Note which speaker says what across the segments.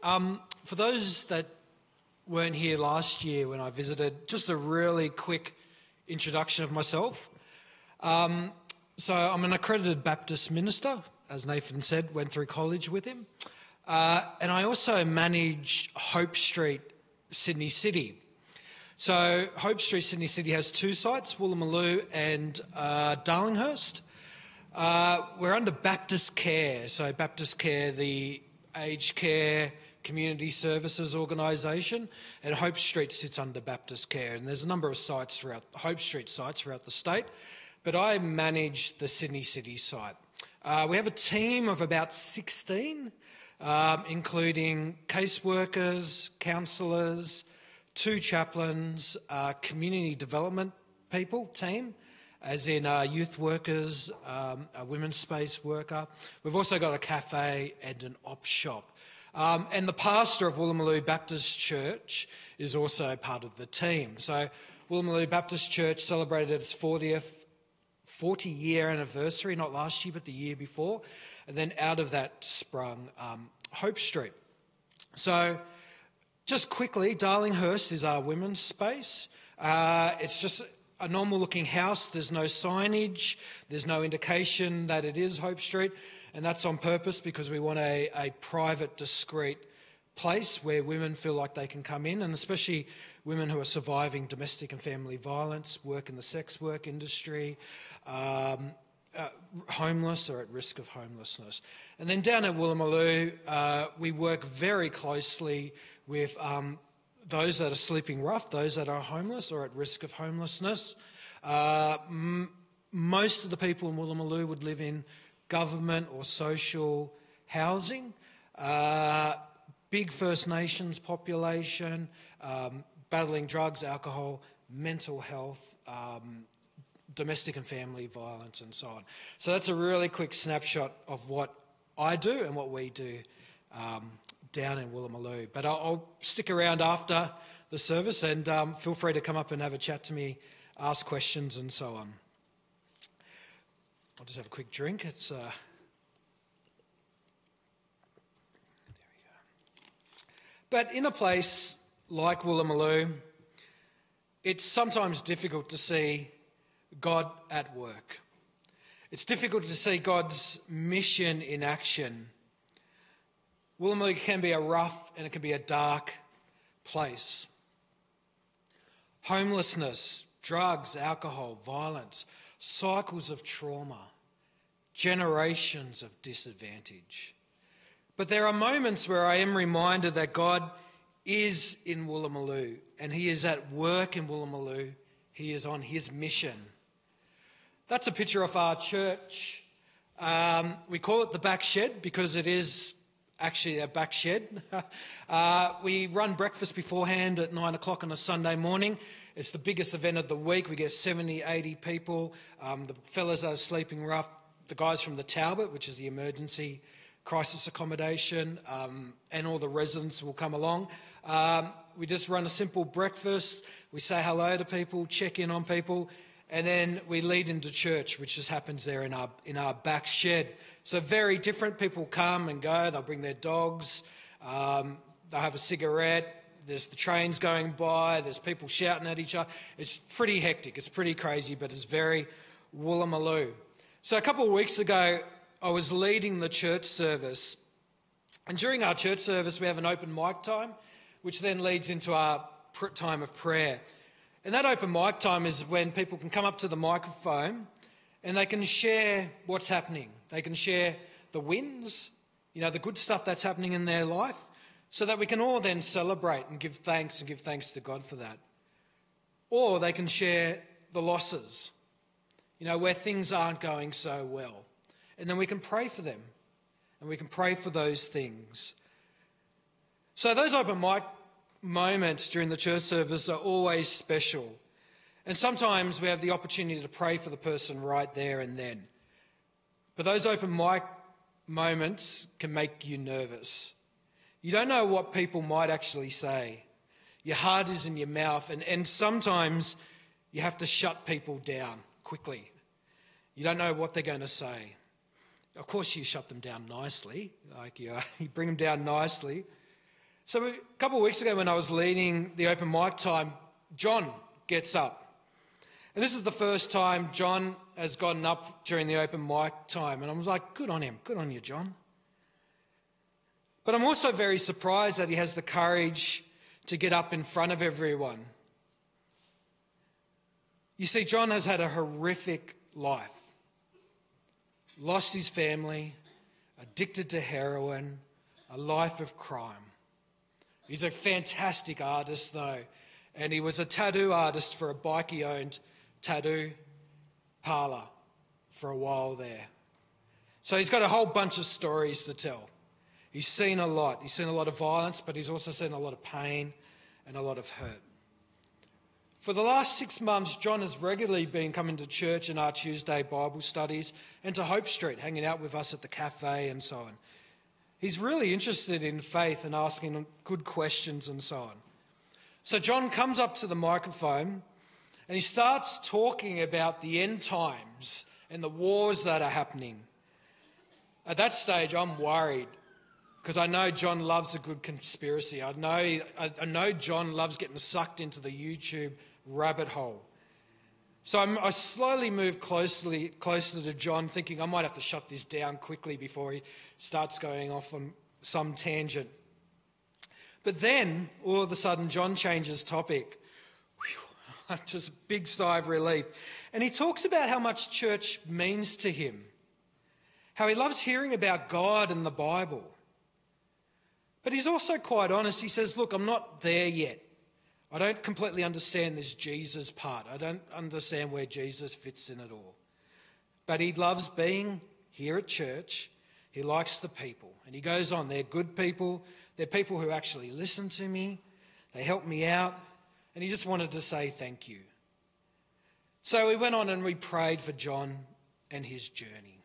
Speaker 1: For those that weren't here last year when I visited, just a really quick introduction of myself. So I'm an accredited Baptist minister, as Nathan said, went through college with him. And I also manage Hope Street, Sydney City. So Hope Street, Sydney City has two sites, Woolloomooloo and Darlinghurst. We're under Baptist Care. So Baptist Care, the aged care community services organisation, and Hope Street sits under Baptist Care. And there's a number of sites throughout, Hope Street sites throughout the state, but I manage the Sydney City site. We have a team of about 16, including caseworkers, counsellors, 2 chaplains, community development people team, as in youth workers, a women's space worker. We've also got a cafe and an op shop. And the pastor of Woolloomooloo Baptist Church is also part of the team. So Woolloomooloo Baptist Church celebrated its 40-year anniversary, not last year, but the year before. And then out of that sprung Hope Street. So just quickly, Darlinghurst is our women's space. It's just a normal-looking house. There's no signage. There's no indication that it is Hope Street. And that's on purpose because we want a private, discreet place where women feel like they can come in, and especially women who are surviving domestic and family violence, work in the sex work industry, homeless or at risk of homelessness. And then down at Woolloomooloo, we work very closely with those that are sleeping rough, those that are homeless or at risk of homelessness. Most of the people in Woolloomooloo would live in government or social housing, big First Nations population, battling drugs, alcohol, mental health, domestic and family violence and so on. So that's a really quick snapshot of what I do and what we do down in Woolloomooloo. But I'll stick around after the service and feel free to come up and have a chat to me, ask questions and so on. I'll just have a quick drink. It's there we go. But in a place like Woolloomooloo, it's sometimes difficult to see God at work. It's difficult to see God's mission in action. Woolloomooloo can be a rough and it can be a dark place. Homelessness, drugs, alcohol, violence, cycles of trauma, generations of disadvantage. But there are moments where I am reminded that God is in Woolloomooloo and he is at work in Woolloomooloo. He is on his mission. That's a picture of our church. We call it the back shed because it is actually a back shed. We run breakfast beforehand at 9 o'clock on a Sunday morning. It's the biggest event of the week. We get 70, 80 people. The fellas that are sleeping rough, the guys from the Talbot, which is the emergency crisis accommodation, and all the residents will come along. We just run a simple breakfast. We say hello to people, check in on people, and then we lead into church, which just happens there in our back shed. So very different. People come and go. They'll bring their dogs. They'll have a cigarette. There's the trains going by. There's people shouting at each other. It's pretty hectic. It's pretty crazy, but it's very Woolloomooloo. So a couple of weeks ago, I was leading the church service. And during our church service, we have an open mic time, which then leads into our time of prayer. And that open mic time is when people can come up to the microphone and they can share what's happening. They can share the wins, the good stuff that's happening in their life, so that we can all then celebrate and give thanks to God for that. Or they can share the losses, where things aren't going so well. And then we can pray for them and we can pray for those things. So those open mic moments during the church service are always special. And sometimes we have the opportunity to pray for the person right there and then. But those open mic moments can make you nervous. You don't know what people might actually say. Your heart is in your mouth, and sometimes you have to shut people down quickly. You don't know what they're going to say. Of course, you shut them down nicely, you bring them down nicely. So a couple of weeks ago when I was leading the open mic time, John gets up. And this is the first time John has gotten up during the open mic time. And I was like, good on him. Good on you, John. But I'm also very surprised that he has the courage to get up in front of everyone. You see, John has had a horrific life. Lost his family, addicted to heroin, a life of crime. He's a fantastic artist though, and he was a tattoo artist for a bikie-owned tattoo parlour for a while there. So he's got a whole bunch of stories to tell. He's seen a lot. He's seen a lot of violence, but he's also seen a lot of pain and a lot of hurt. For the last 6 months, John has regularly been coming to church and our Tuesday Bible studies and to Hope Street, hanging out with us at the cafe and so on. He's really interested in faith and asking good questions and so on. So John comes up to the microphone and he starts talking about the end times and the wars that are happening. At that stage, I'm worried because I know John loves a good conspiracy. I know John loves getting sucked into the YouTube rabbit hole. So I slowly move closer to John, thinking I might have to shut this down quickly before he starts going off on some tangent. But then, all of a sudden, John changes topic. Whew, just a big sigh of relief. And he talks about how much church means to him, how he loves hearing about God and the Bible. But he's also quite honest. He says, look, I'm not there yet. I don't completely understand this Jesus part. I don't understand where Jesus fits in at all. But he loves being here at church. He likes the people. And he goes on, they're good people. They're people who actually listen to me. They help me out. And he just wanted to say thank you. So we went on and we prayed for John and his journey.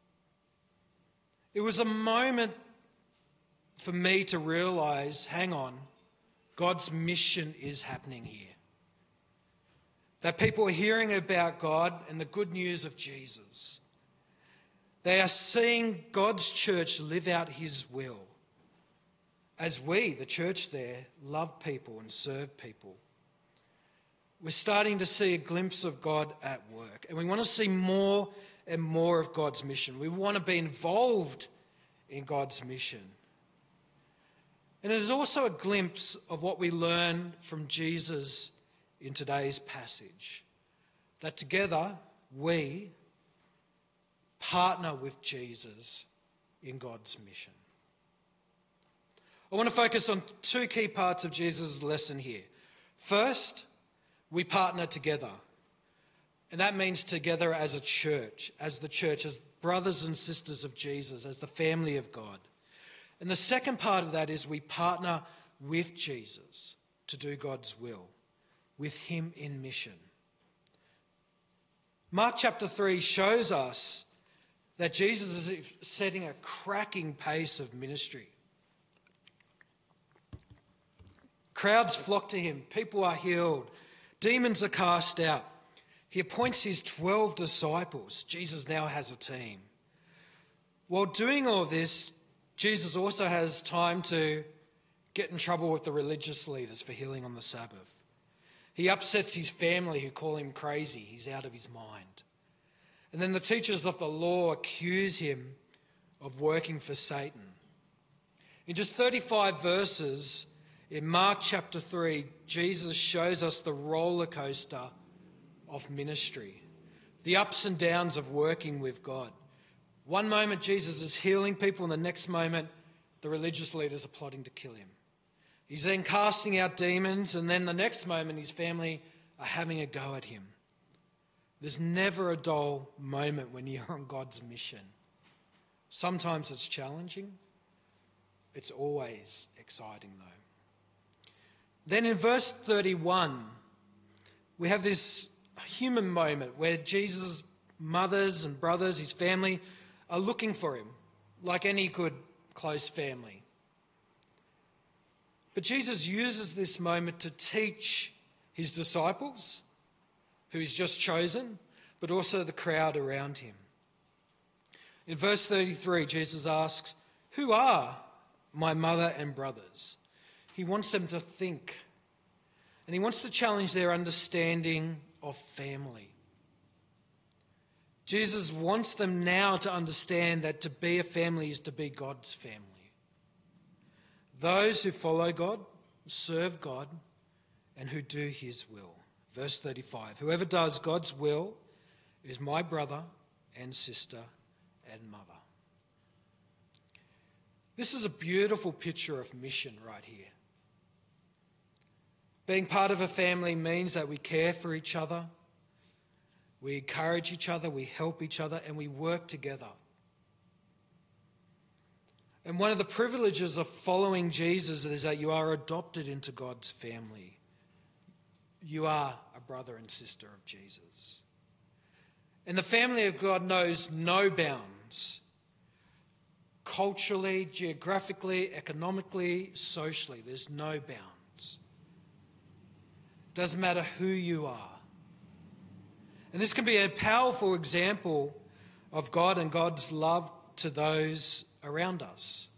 Speaker 1: It was a moment for me to realise, hang on, God's mission is happening here. That people are hearing about God and the good news of Jesus. They are seeing God's church live out his will. As we, the church there, love people and serve people. We're starting to see a glimpse of God at work. And we want to see more and more of God's mission. We want to be involved in God's mission. And it is also a glimpse of what we learn from Jesus in today's passage. That together we partner with Jesus in God's mission. I want to focus on two key parts of Jesus' lesson here. First, we partner together. And that means together as a church, as the church, as brothers and sisters of Jesus, as the family of God. And the second part of that is we partner with Jesus to do God's will, with him in mission. Mark chapter 3 shows us that Jesus is setting a cracking pace of ministry. Crowds flock to him. People are healed. Demons are cast out. He appoints his 12 disciples. Jesus now has a team. While doing all this, Jesus also has time to get in trouble with the religious leaders for healing on the Sabbath. He upsets his family who call him crazy. He's out of his mind. And then the teachers of the law accuse him of working for Satan. In just 35 verses in Mark chapter 3, Jesus shows us the roller coaster of ministry, the ups and downs of working with God. One moment Jesus is healing people, and the next moment the religious leaders are plotting to kill him. He's then casting out demons, and then the next moment his family are having a go at him. There's never a dull moment when you're on God's mission. Sometimes it's challenging. It's always exciting though. Then in verse 31, we have this human moment where Jesus' mothers and brothers, his family, are looking for him, like any good close family. But Jesus uses this moment to teach his disciples, who he's just chosen, but also the crowd around him. In verse 33, Jesus asks, "Who are my mother and brothers? He wants them to think. And he wants to challenge their understanding of family. Jesus wants them now to understand that to be a family is to be God's family. Those who follow God, serve God, and who do his will. Verse 35, whoever does God's will is my brother and sister and mother. This is a beautiful picture of mission right here. Being part of a family means that we care for each other, we encourage each other, we help each other, and we work together. And one of the privileges of following Jesus is that you are adopted into God's family. You are a brother and sister of Jesus. And the family of God knows no bounds. Culturally, geographically, economically, socially, there's no bounds. Doesn't matter who you are. And this can be a powerful example of God and God's love to those around us.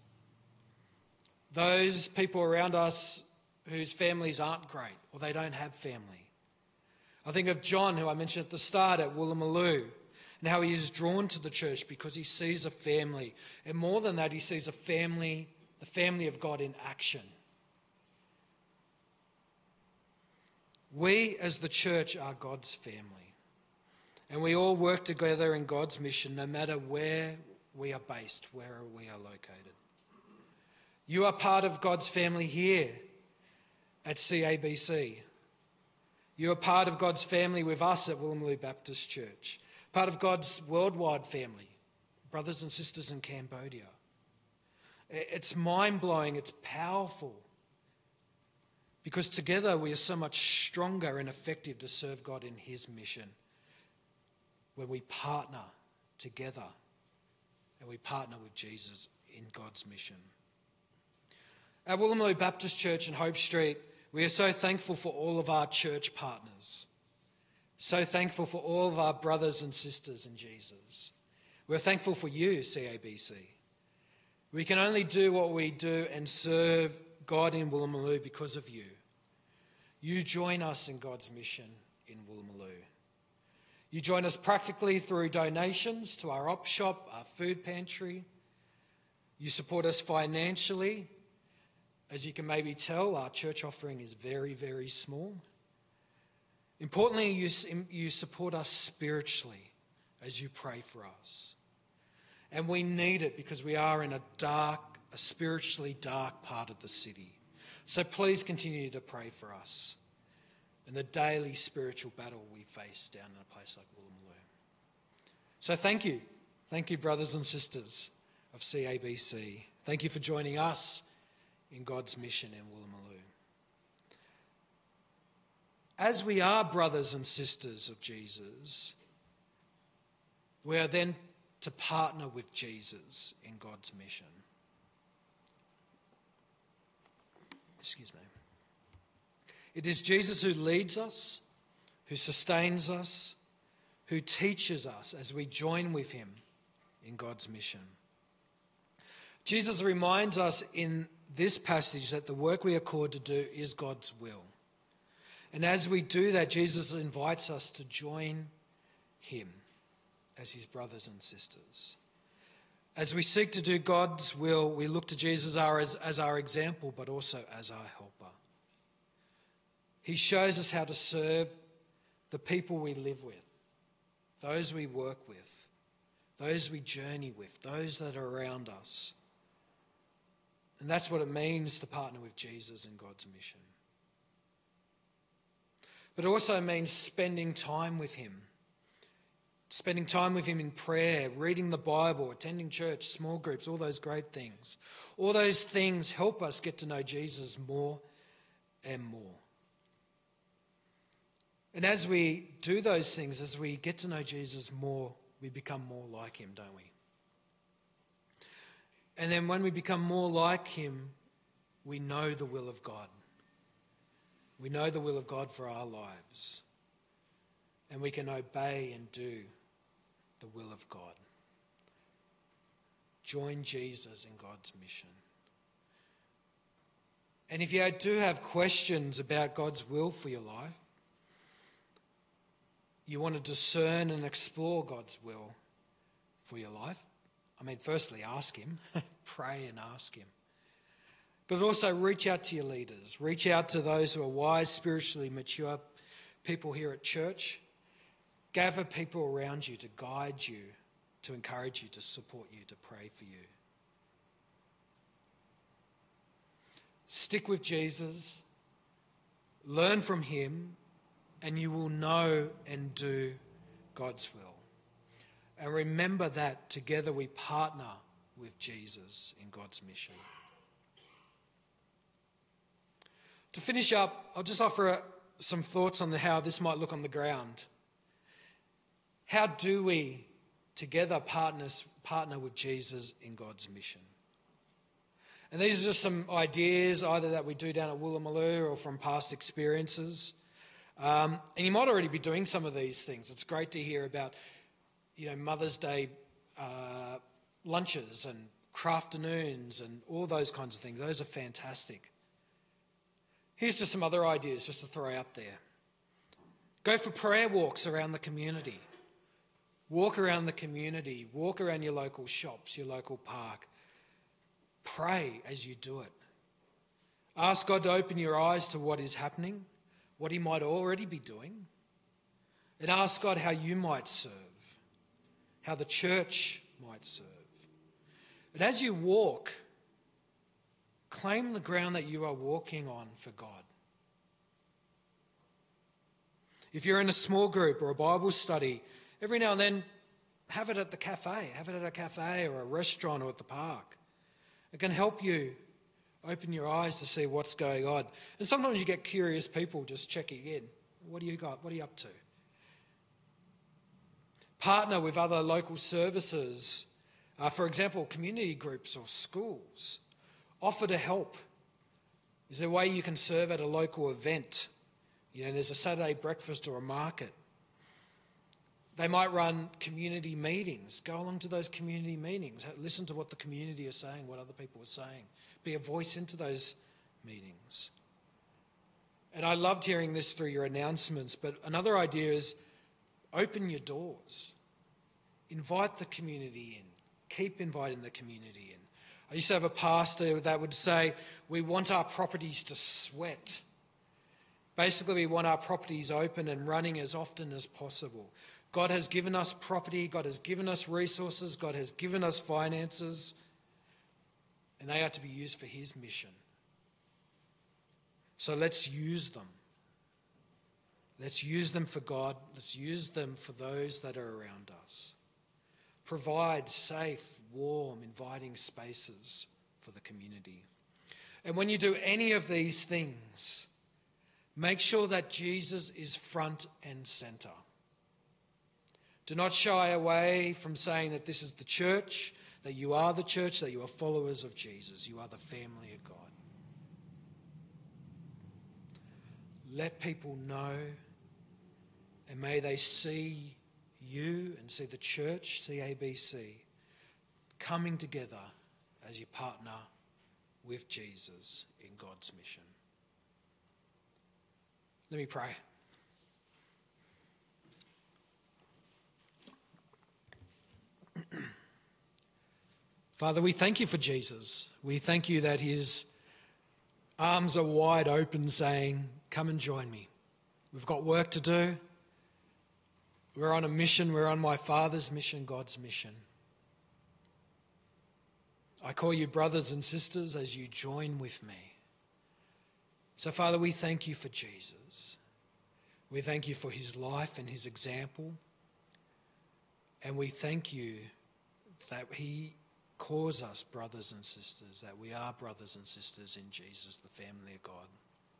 Speaker 1: Those people around us whose families aren't great or they don't have family. I think of John, who I mentioned at the start at Woolloomooloo, and how he is drawn to the church because he sees a family. And more than that, he sees a family, the family of God in action. We as the church are God's family. And we all work together in God's mission no matter where we are based, where we are located. You are part of God's family here at CABC. You are part of God's family with us at Woolloomooloo Baptist Church. Part of God's worldwide family, brothers and sisters in Cambodia. It's mind-blowing, it's powerful. Because together we are so much stronger and effective to serve God in his mission when we partner together and we partner with Jesus in God's mission. At Woolloomooloo Baptist Church in Hope Street, we are so thankful for all of our church partners. So thankful for all of our brothers and sisters in Jesus. We're thankful for you, CABC. We can only do what we do and serve God in Woolloomooloo because of you. You join us in God's mission in Woolloomooloo. You join us practically through donations to our op shop, our food pantry. You support us financially. As you can maybe tell, our church offering is very, very small. Importantly, you support us spiritually as you pray for us. And we need it because we are in a spiritually dark part of the city. So please continue to pray for us in the daily spiritual battle we face down in a place like Woolloomooloo. So thank you. Thank you, brothers and sisters of CABC. Thank you for joining us in God's mission in Woolloomooloo. As we are brothers and sisters of Jesus, we are then to partner with Jesus in God's mission. Excuse me. It is Jesus who leads us, who sustains us, who teaches us as we join with him in God's mission. Jesus reminds us in this passage that the work we are called to do is God's will. And as we do that, Jesus invites us to join him as his brothers and sisters. As we seek to do God's will, we look to Jesus as our example, but also as our helper. He shows us how to serve the people we live with, those we work with, those we journey with, those that are around us. And that's what it means to partner with Jesus in God's mission. But it also means spending time with him. Spending time with him in prayer, reading the Bible, attending church, small groups, all those great things. All those things help us get to know Jesus more and more. And as we do those things, as we get to know Jesus more, we become more like him, don't we? And then when we become more like him, we know the will of God. We know the will of God for our lives. And we can obey and do the will of God. Join Jesus in God's mission. And if you do have questions about God's will for your life, you want to discern and explore God's will for your life, firstly, ask him. Pray and ask him. But also reach out to your leaders. Reach out to those who are wise, spiritually mature people here at church. Gather people around you to guide you, to encourage you, to support you, to pray for you. Stick with Jesus. Learn from him, and you will know and do God's will. And remember that together we partner with Jesus in God's mission. To finish up, I'll just offer some thoughts on how this might look on the ground. How do we together partner with Jesus in God's mission? And these are just some ideas either that we do down at Woolloomooloo or from past experiences. And you might already be doing some of these things. It's great to hear about, Mother's Day lunches and crafternoons and all those kinds of things. Those are fantastic. Here's just some other ideas just to throw out there. Go for prayer walks around the community. Walk around the community. Walk around your local shops, your local park. Pray as you do it. Ask God to open your eyes to what is happening, what he might already be doing, and ask God how you might serve, how the church might serve. And as you walk, claim the ground that you are walking on for God. If you're in a small group or a Bible study, every now and then have it at the cafe. Have it at a cafe or a restaurant or at the park. It can help you open your eyes to see what's going on. And sometimes you get curious people just checking in. What do you got? What are you up to? Partner with other local services. For example, community groups or schools. Offer to help. Is there a way you can serve at a local event? There's a Saturday breakfast or a market. They might run community meetings. Go along to those community meetings. Listen to what the community are saying, what other people are saying. Be a voice into those meetings. And I loved hearing this through your announcements, but another idea is open your doors. Invite the community in. Keep inviting the community in. I used to have a pastor that would say, we want our properties to sweat. Basically, we want our properties open and running as often as possible. God has given us property, God has given us resources, God has given us finances, and they are to be used for his mission. So let's use them. Let's use them for God. Let's use them for those that are around us. Provide safe, warm, inviting spaces for the community. And when you do any of these things, make sure that Jesus is front and centre. Do not shy away from saying that this is the church, that you are the church, that you are followers of Jesus. You are the family of God. Let people know, and may they see you and see the church, CABC, coming together as you partner with Jesus in God's mission. Let me pray. Father, we thank you for Jesus. We thank you that his arms are wide open saying, come and join me. We've got work to do. We're on a mission. We're on my Father's mission, God's mission. I call you brothers and sisters as you join with me. So, Father, we thank you for Jesus. We thank you for his life and his example. And we thank you that he calls us brothers and sisters, that we are brothers and sisters in Jesus, the family of God.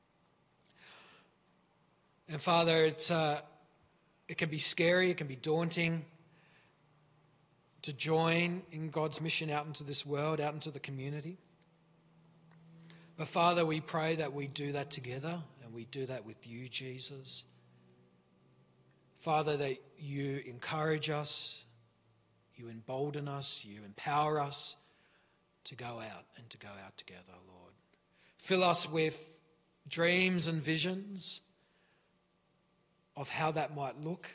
Speaker 1: And Father, it can be scary, it can be daunting to join in God's mission out into this world, out into the community. But Father, we pray that we do that together, and we do that with you, Jesus. Father, that you encourage us, you embolden us, you empower us to go out and to go out together, Lord. Fill us with dreams and visions of how that might look.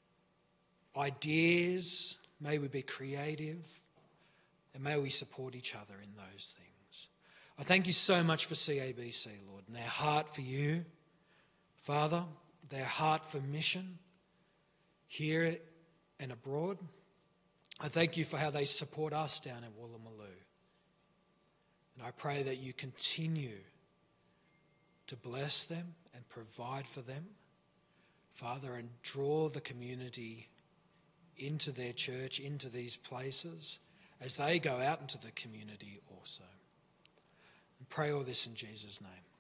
Speaker 1: Ideas, may we be creative, and may we support each other in those things. I thank you so much for CABC, Lord, and their heart for you, Father, their heart for mission here and abroad. I thank you for how they support us down in Woolloomooloo. And I pray that you continue to bless them and provide for them, Father, and draw the community into their church, into these places, as they go out into the community also. And pray all this in Jesus' name.